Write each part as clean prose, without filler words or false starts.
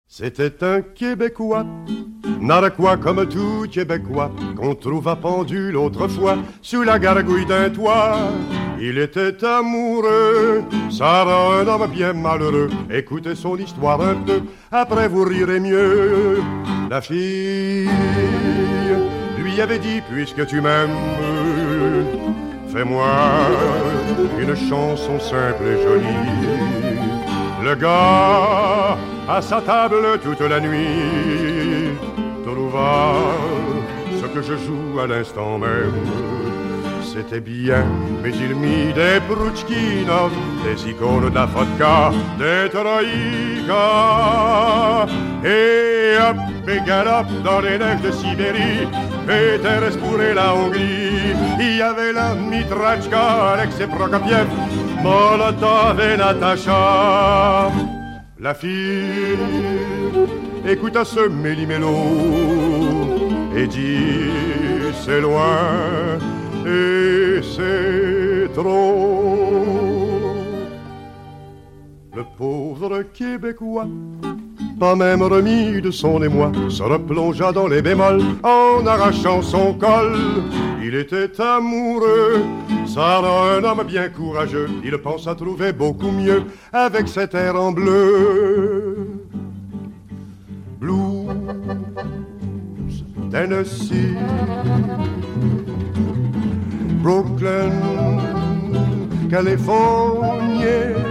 C'était un Québécois, narquois comme tout Québécois, qu'on trouva pendu l'autre fois sous la gargouille d'un toit. Il était amoureux, ça rend un homme bien malheureux. Écoutez son histoire un peu, après vous rirez mieux. La fille lui avait dit, puisque tu m'aimes, fais-moi une chanson simple et jolie. Le gars, à sa table toute la nuit, trouva ce que je joue à l'instant même. C'était bien, mais il mit des Prouchkinov, des icônes d'Afodka, des Troïka. Et hop, et galop dans les neiges de Sibérie, Péteres pour la Hongrie. Il y avait la Mitrachka, Alexei Prokopiev, Molotov et Natacha. La fille écouta ce méli-mélo et dit c'est loin et c'est trop. Le pauvre Québécois, pas même remis de son émoi, se replongea dans les bémols en arrachant son col. Il était amoureux, ça rend un homme bien courageux. Il pensa trouver beaucoup mieux avec cet air en bleu. Blues, Tennessee, Brooklyn, Californie.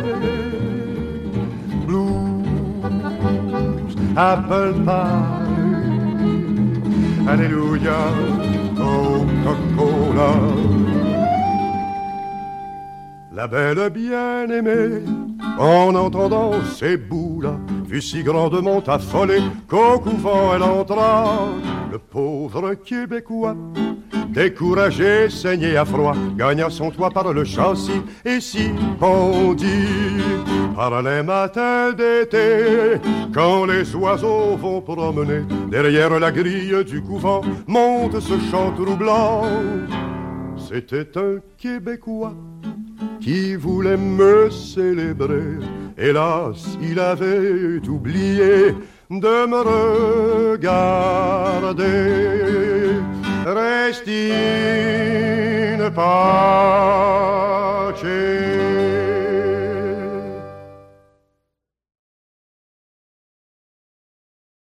Blues, apple pie, alléluia, Coca-Cola. La belle bien-aimée, en entendant ces bouts-là, fut si grandement affolée qu'au couvent elle entra. Le pauvre Québécois, découragé, saigné à froid, gagna son toit par le châssis et s'y pendit. Par les matins d'été, quand les oiseaux vont promener, derrière la grille du couvent monte ce chant troublant. C'était un Québécois qui voulait me célébrer. Hélas, il avait oublié de me regarder. Restine pas